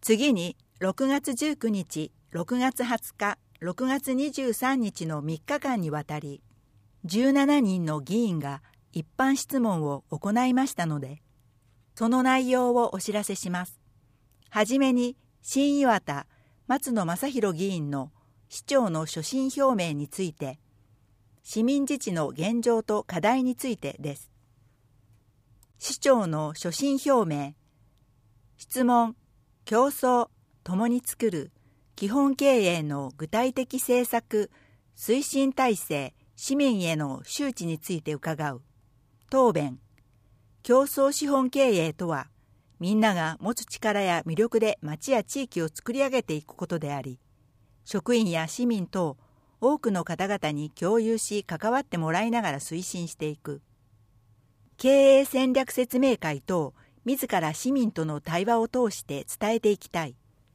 次に6月19日、6月20日、6月23日の3日間にわたり、17人の議員が一般質問を行いましたので、その内容をお知らせします。はじめに、新岩田松野正弘議員の市長の所信表明について、市民自治の現状と課題についてです。市長の所信表明、質問、競争、共に作る基本経営の具体的政策、推進体制、市民への周知について伺う。答弁、競争資本経営とは、みんなが持つ力や魅力で町や地域を作り上げていくことであり、職員や市民等多くの方々に共有し関わってもらいながら推進していく。経営戦略説明会等自ら市民との対話を通して伝えていきたい。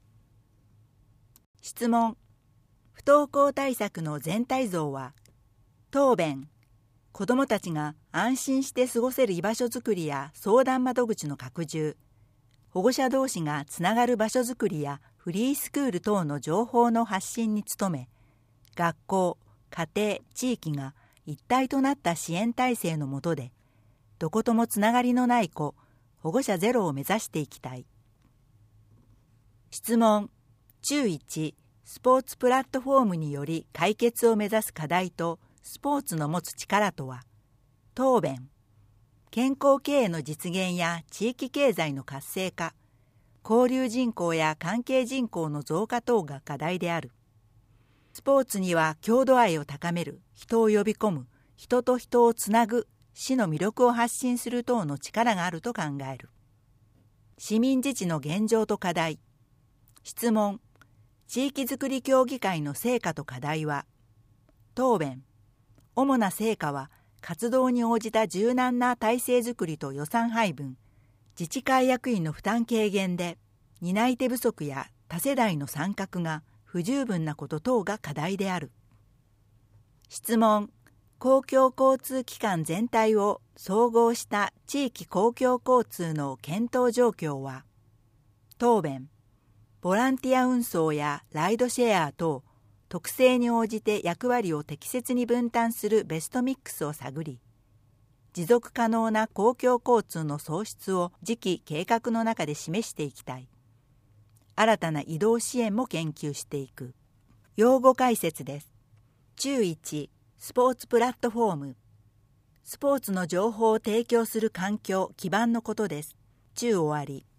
質問、不登校対策の全体像は。答弁、子どもたちが安心して過ごせる居場所づくりや相談窓口の拡充、保護者同士がつながる場所づくりやフリースクール等の情報の発信に努め、学校、家庭、地域が一体となった支援体制の下で、どこともつながりのない子、保護者ゼロを目指していきたい。質問、注1、スポーツプラットフォームにより解決を目指す課題とスポーツの持つ力とは。答弁、健康経営の実現や地域経済の活性化、交流人口や関係人口の増加等が課題である。スポーツには郷土愛を高める、人を呼び込む、人と人をつなぐ、市の魅力を発信する等の力があると考える。市民自治の現状と課題。質問、地域づくり協議会の成果と課題は。答弁、主な成果は、活動に応じた柔軟な体制づくりと予算配分、自治会役員の負担軽減で、担い手不足や多世代の参画が不十分なこと等が課題である。質問、公共交通機関全体を総合した地域公共交通の検討状況は。答弁、ボランティア運送やライドシェア等、特性に応じて役割を適切に分担するベストミックスを探り、持続可能な公共交通の創出を次期計画の中で示していきたい。新たな移動支援も研究していく。用語解説です。注1、スポーツプラットフォーム。スポーツの情報を提供する環境、基盤のことです。注終わり。